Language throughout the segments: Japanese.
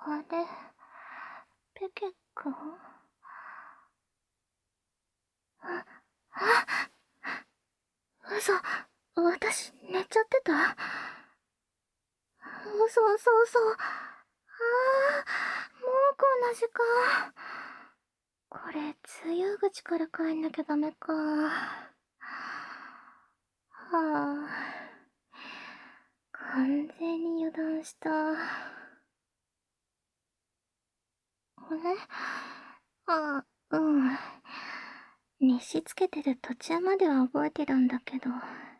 あれ、ペケくん？嘘、私寝ちゃってた？嘘嘘嘘。もうこんな時間。これ、通用口から帰んなきゃダメか。はあ、完全に油断した。あれ？うん。日誌つけてる途中までは覚えてるんだけど。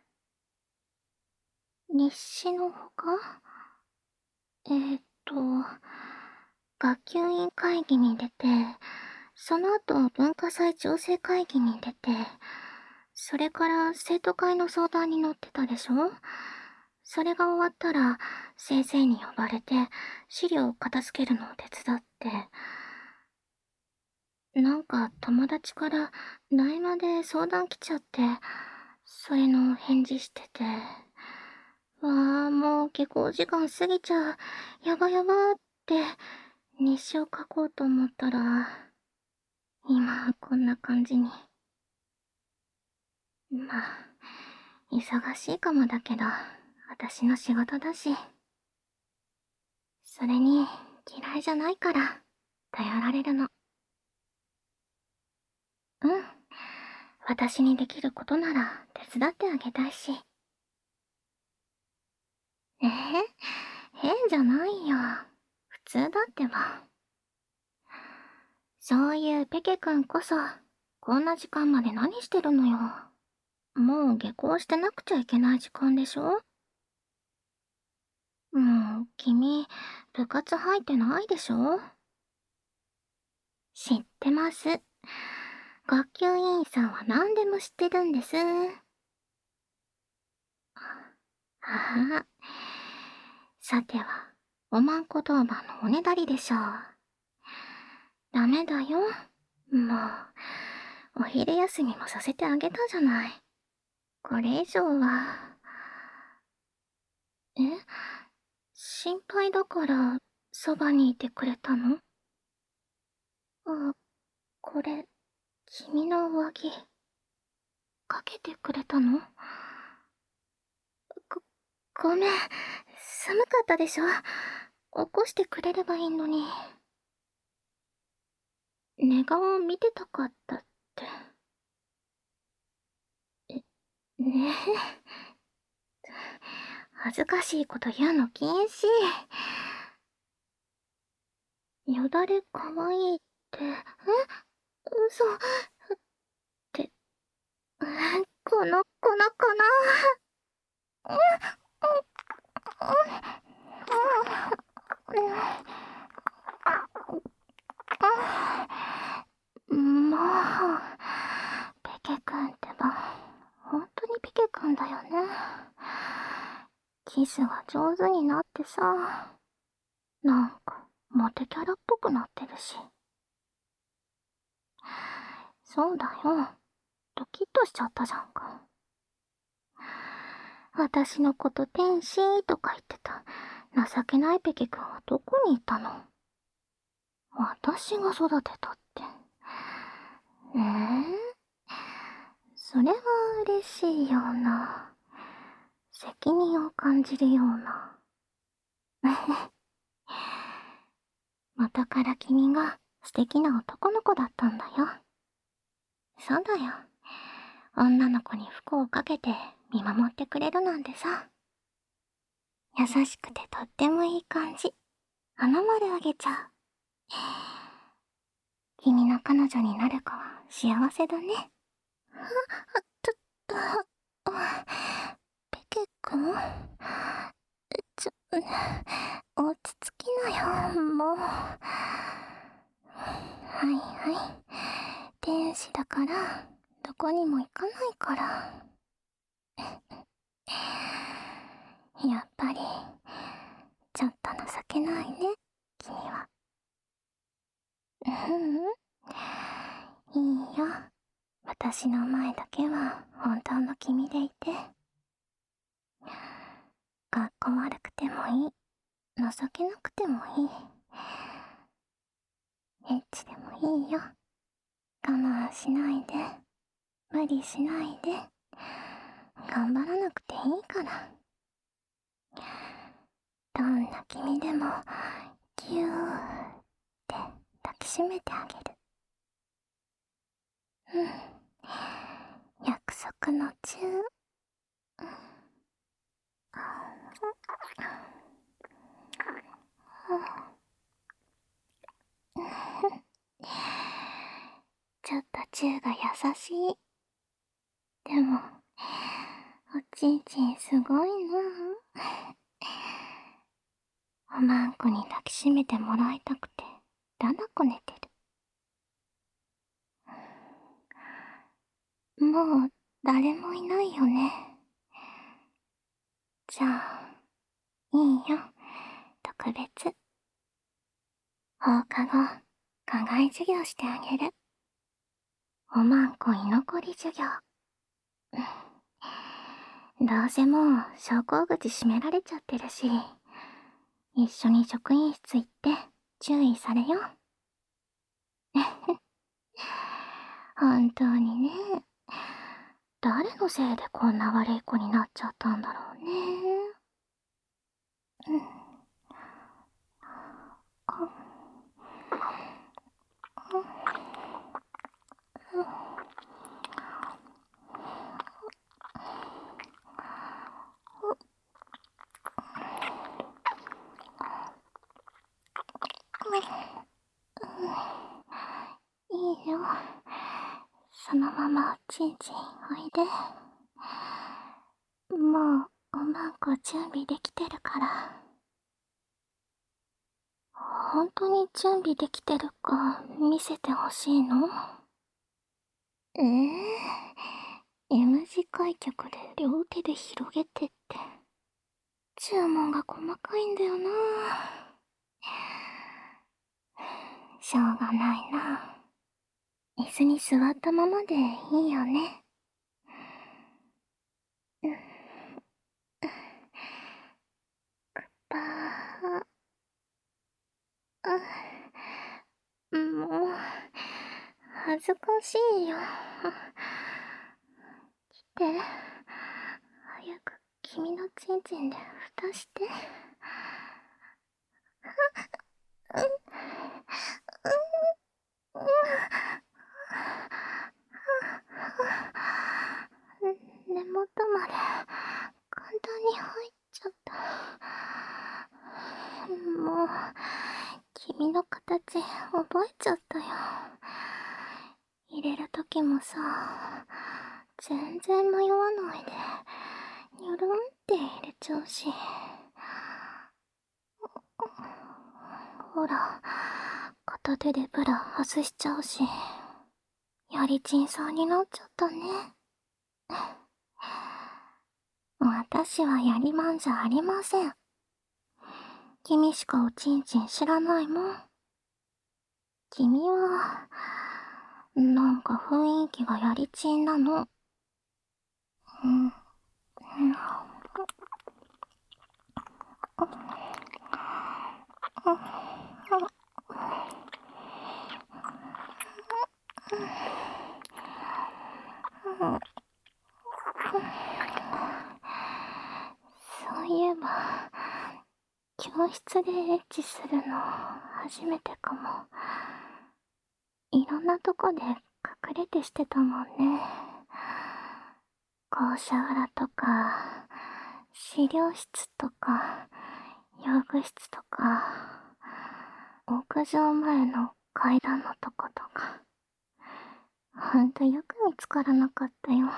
日誌のほか？えーっと、学級委員会議に出て、その後文化祭調整会議に出て、それから生徒会の相談に乗ってたでしょ？それが終わったら先生に呼ばれて資料を片付けるのを手伝って、なんか友達から LINE で相談来ちゃって、それの返事してて、わあ、もう下校時間過ぎちゃう。やばやばって日誌を書こうと思ったら、今こんな感じに。まあ、忙しいかもだけど、私の仕事だし。それに、嫌いじゃないから、頼られるの。うん。私にできることなら手伝ってあげたいし。変じゃないよ。普通だってば。そういうペケくんこそ、こんな時間まで何してるのよ。もう下校してなくちゃいけない時間でしょ？もう、君、部活入ってないでしょ？知ってます。学級委員さんは何でも知ってるんです。ああ。さては、おまんこ当番のおねだりでしょう。ダメだよ。もう、お昼休みもさせてあげたじゃない。これ以上は。え？心配だから、そばにいてくれたの？あ、これ、君の上着、かけてくれたの？ご、ごめん。寒かったでしょ？起こしてくれればいいのに。寝顔見てたかったって。ねえ。恥ずかしいこと言うの禁止。よだれかわいいって、嘘って、この、もう、ペケくんってば、本当にペケくんだよね。キスが上手になってさ、なんか、モテキャラっぽくなってるし。そうだよ。ドキッとしちゃったじゃんか。私のこと天使とか言ってた情けないペケくんはどこに行ったの？私が育てたって。それは嬉しいような、責任を感じるような。元から君が素敵な男の子だったんだよ。そうだよ。女の子に服をかけて見守ってくれるなんてさ。優しくてとってもいい感じ。花丸あげちゃう。君の彼女になる子は幸せだね。ちょっと、ペケ君？ちょ、落ち着きなよ、もう。はいはい。天使だから、どこにも行かないから。やっぱり、ちょっと情けないね、君は。ううん、いいよ。私の前だけは本当の君でいて。かっこ悪くてもいい。情けなくてもいい。 エッチでもいいよ。我慢しないで。無理しないで。頑張らなくていいから。どんな君でも、ぎゅーって抱きしめてあげる。うん。約束のチュー。ちょっとチューが優しい。でも、おちんちんすごいな。おまんこに抱きしめてもらいたくて、だだこねてる。もう、誰もいないよね。じゃあ、いいよ。特別。放課後、課外授業してあげる。おまんこ居残り授業。どうせもう昇降口閉められちゃってるし、一緒に職員室行って注意されよ。本当にね。誰のせいでこんな悪い子になっちゃったんだろうね。いいよ。そのままおちんちんおいで。もうおまんこ準備できてるから。本当に準備できてるか見せてほしいの？M 字開脚で両手で広げてって。注文が細かいんだよな。しょうがないな。椅子に座ったままでいいよね。ばもう、恥ずかしいよ。来て。早く君のちんちんで蓋して。根元まで簡単に入っちゃった。もう、君の形覚えちゃったよ。入れるときもさ、全然迷わないで、にょろんって入れちゃうし。ほら、片手でブラ外しちゃうし。やりちんさんになっちゃったね。私はやりまんじゃありません。君しかおちんちん知らないもん。君は、なんか雰囲気がやりちんなの。うん。そういえば、教室でエッチするの初めてかも。いろんなとこで隠れてしてたもんね。校舎裏とか、資料室とか、用具室とか、屋上前の階段のとことか。ほんとよく見つからなかったよ。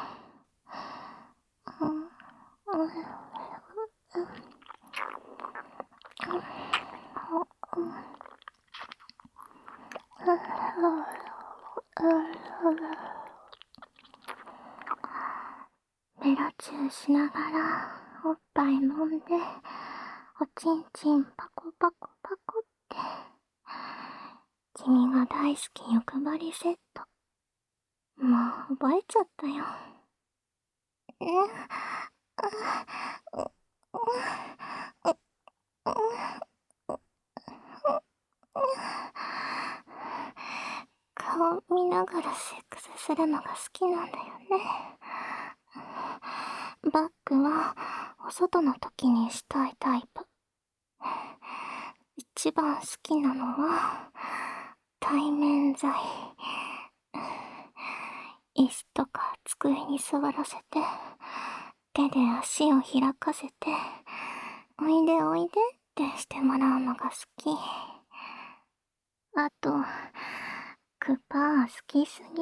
ベロチューしながらおっぱい揉んで、おちんちんパコパコパコって。君が大好き欲張りセット。もう覚えちゃったよ。 を見ながらセックスするのが好きなんだよね。バックはお外の時にしたいタイプ。一番好きなのは対面剤。椅子とか机に座らせて、手で足を開かせて、おいでおいでってしてもらうのが好き。あと、クパー好きすぎ。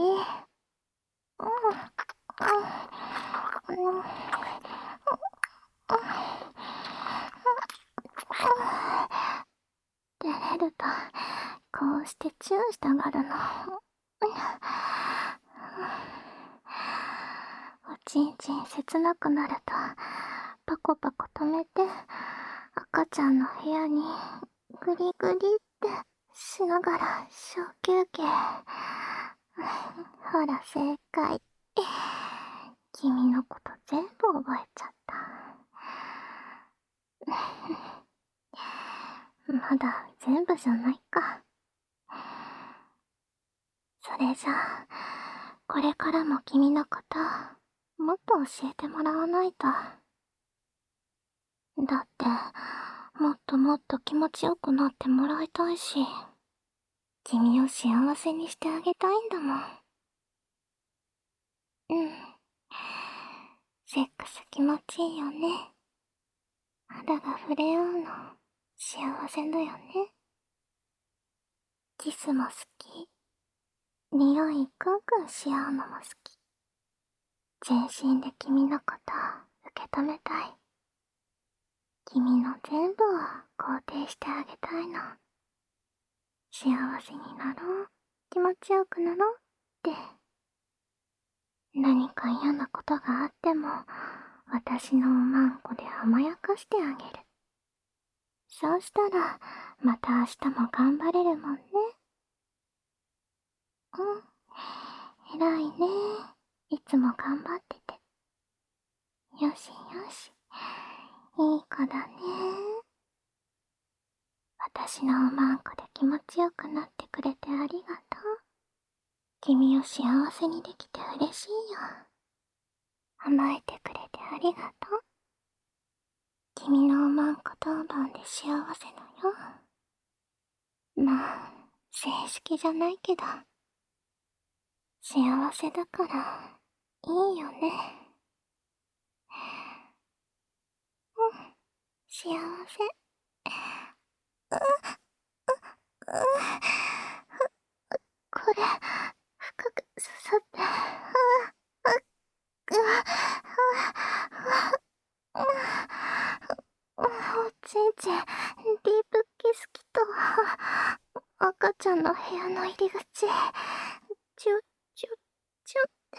照れると、こうしてチューしたがるの。おちんちん切なくなると、パコパコ止めて、赤ちゃんの部屋にグリグリってしながら小休憩。ほら正解。君のこと全部覚えちゃった。まだ全部じゃないか。それじゃあ、これからも君のこと、もっと教えてもらわないと。だって、もっともっと気持ちよくなってもらいたいし、君を幸せにしてあげたいんだもん。セックス気持ちいいよね。肌が触れ合うの、幸せだよね。キスも好き。匂いクンクンし合うのも好き。全身で君のこと受け止めたい。君の全部を肯定してあげたいの。幸せになろう、気持ちよくなろうって。何か嫌なことがあっても、私のおまんこで甘やかしてあげる。そうしたら、また明日も頑張れるもんね。偉いね。いつも頑張ってて。よしよし。いい子だね。私のおまんこで気持ちよくなってくれてありがとう。君を幸せにできて嬉しいよ。甘えてくれてありがとう。君のおまんこ当番で幸せのよ。まあ、正式じゃないけど、幸せだから、いいよね。幸せ。これ、深く刺さって、おちんちん、ディープキスきと、赤ちゃんの部屋の入り口、チュチュ、チュ、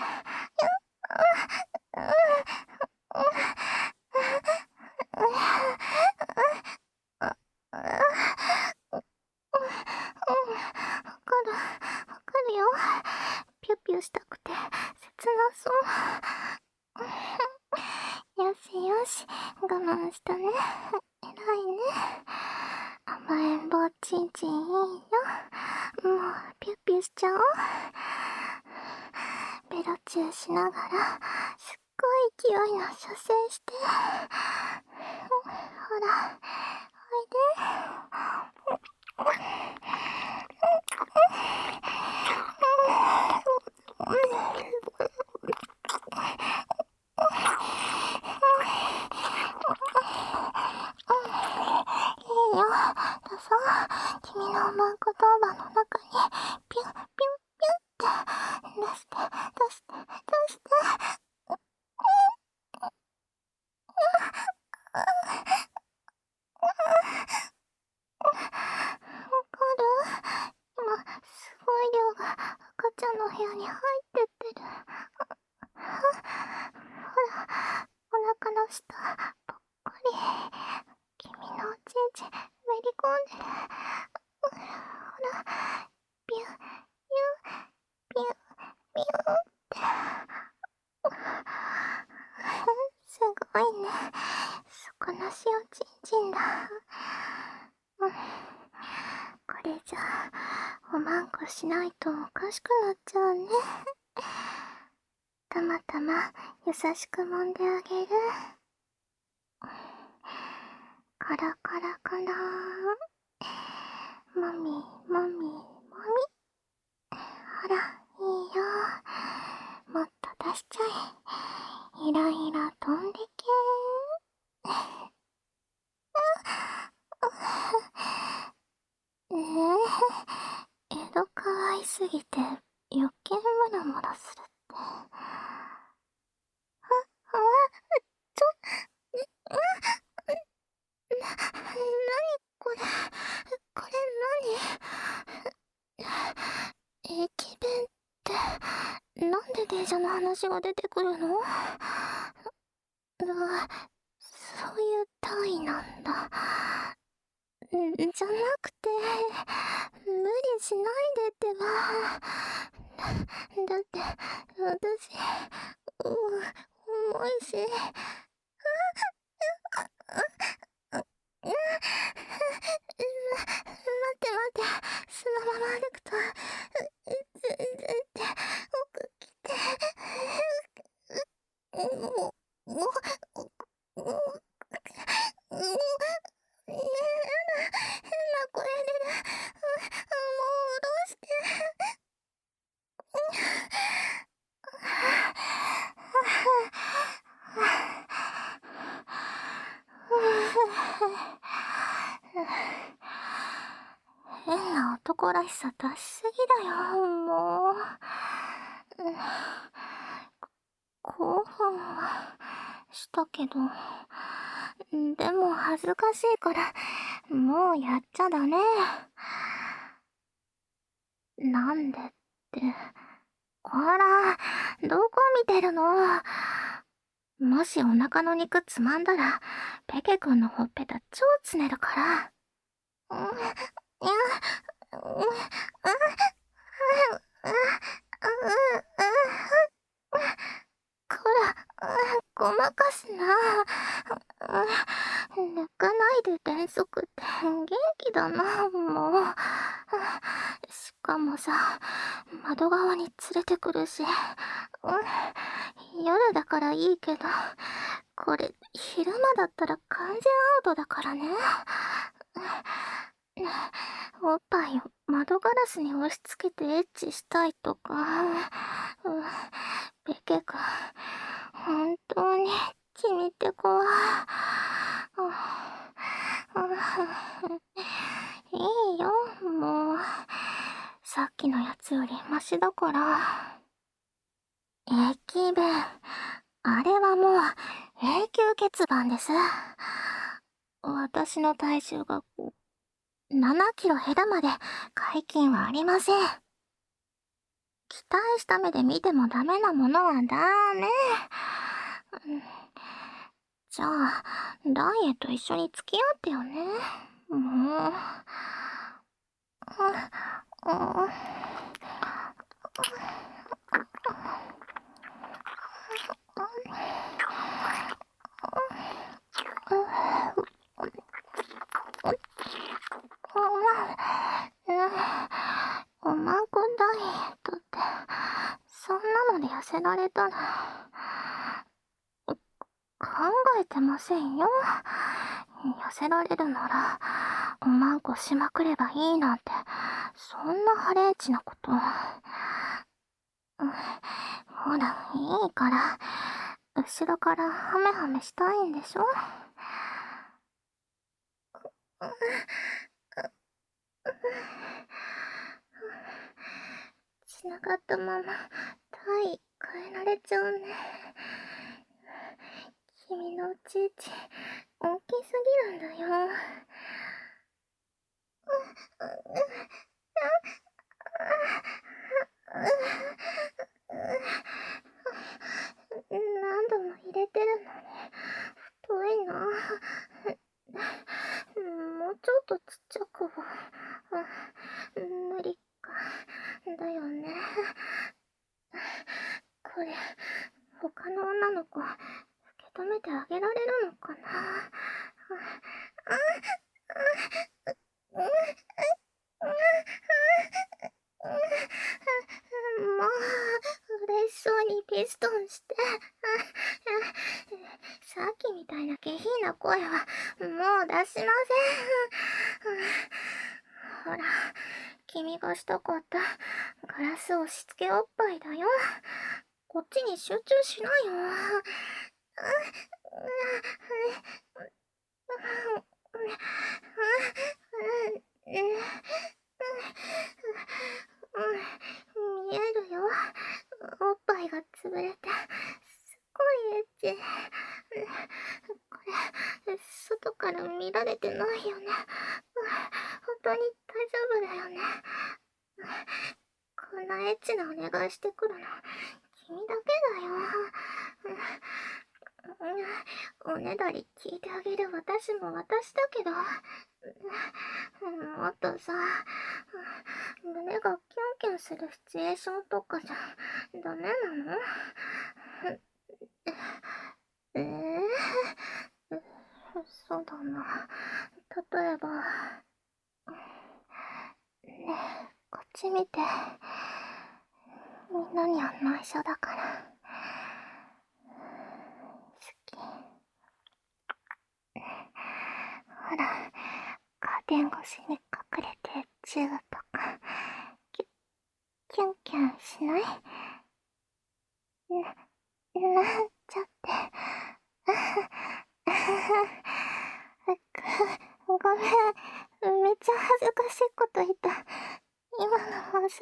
わかるよ。ピュピュしたくて、切なそう。よしよし、我慢したね。偉いね。甘えん坊ちんちんいいよ。もう、ピュピュしちゃおう。ベロチューしながら、すっごい勢いの射精して。ほら、おいで。いいよ、どうぞ。君のマンコ当番の中に、ピュン、ピュン、ピュンって出して、出して、出して。わかる？今、すごい量が赤ちゃんの部屋に入ってってる。ほら、お腹の下、ぽっこり。君のおちんちん、めり込んでる。ほら、ピュン、ピュン、ピュン、ピュンって。すごいね。底なしおちんちんだ。これじゃ、 おまんこしないとおかしくなっちゃうね。たまたま優しく揉んであげる。カラカラカラー。もみもみもみ。ほら、いいよ。もっと出しちゃえ。いろいろ飛んでけー。江戸かわいすぎて余計ムラムラするって。ちょ、なにこれ。これ何？駅弁って、なんで電車の話が出てくるの？そういう単位なんだ。じゃなくて、無理しないでってば。だって、私、重いし。待って待って、そのまま歩くと、って奥来て、もう、もう、もう、変な声で、もうどうして。変な男らしさ出しすぎだよ、もう。興奮はしたけど、でも恥ずかしいから、もうやっちゃダメ。なんでって。こら、どこ見てるの？もしお腹の肉つまんだら、ペケくんのほっぺた超つねるから。いや、うん、うん、うん、こら、ごまかすな。抜かないで遠足って元気だな、もう。しかもさ、窓側に連れてくるし。夜だからいいけど、これ昼間だったら完全アウトだからね。おっぱいを窓ガラスに押し付けてエッチしたいとか。ペケか。本当に君って怖い。いいよ、もう。さっきのやつよりマシだから。駅弁。あれはもう永久欠番です。私の体重が7キロ減るまで解禁はありません。期待した目で見てもダメなものはダメ。じゃあ、ダイエット一緒に付き合ってよね。もう。おまんこダイエットって、そんなので痩せられたら、考えてませんよ。痩せられるなら、おまんこしまくればいいなんて、そんなハレンチなこと。ほら、いいから、後ろからハメハメしたいんでしょ？繋がったまま、体位変えられちゃうね。君のおちいち、大きすぎるんだよ。何度も入れてるのに、太いな。もうちょっとちっちゃくは、無理か。だよね。これ、他の女の子、受け止めてあげられるのかな。 リストンして。さっきみたいな下品な声はもう出しません。ほら、君がしたかったガラス押し付けおっぱいだよ。こっちに集中しなよ。見えるよ。おっぱいが潰れて、すっごいエッチ。これ、外から見られてないよね。本当に大丈夫だよね。こんなエッチなお願いしてくるの、君だけだよ。おねだり聞いてあげる私も私だけど、もっとさ、胸がキュンキュンするシチュエーションとかじゃダメなの？えー、そうだな。例えば、ねえ、こっち見て。みんなには内緒だから。好き。ほら、カーテン越しに隠れてチューとか、キュキュンキュンしない？なんちゃって。ごめん、めっちゃ恥ずかしいこと言った。今の忘れ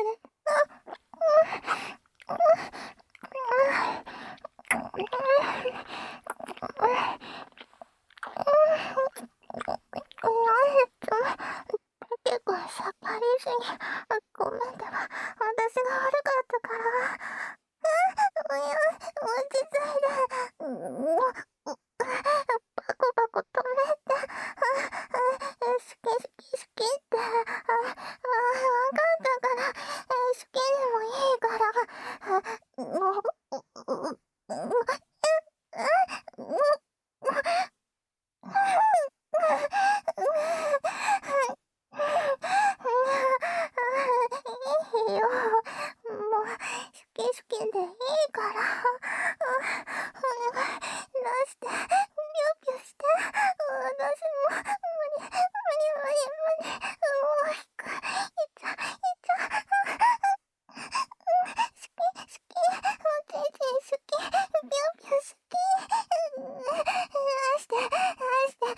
結構さっぱりすぎ。ごめん、でも私が悪かったから。いや、落ち着いて。バコバコ止めて。好き好き好きって。わかったから。好きでもいいから。もう、いいよ。もう、好き好きでいいから。お願い、出して、ぴょぴょして。私も、無理、無理、無理、無理。もう、引く。いっちゃ、いっちゃ。好き、好き。おちんちん好き。ぴょぴょ好き。出して、出して、出して、出して、出して、出して。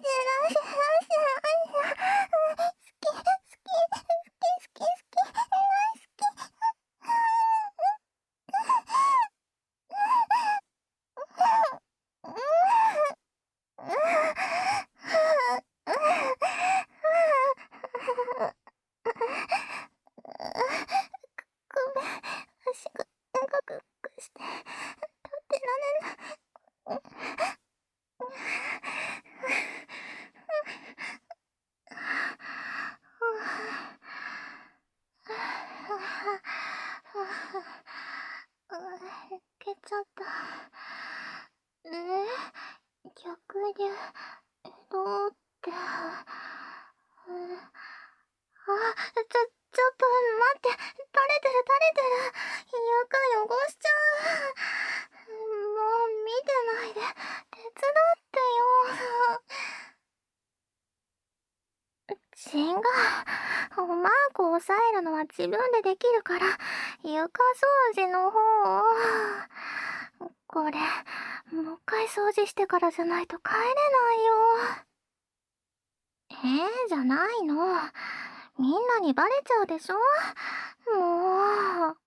好き、好き、好き、好き、好き、大好き。ごめん、足がガクガクして立ってられない。いけちゃった。逆流、どうって。ちょっと待って、垂れてる垂れてる。床汚しちゃう。もう見てないで、手伝ってよ。違う。マークを押さえるのは自分でできるから、床掃除の方を。これ、もう一回掃除してからじゃないと帰れないよ。じゃないの。みんなにバレちゃうでしょ？もう。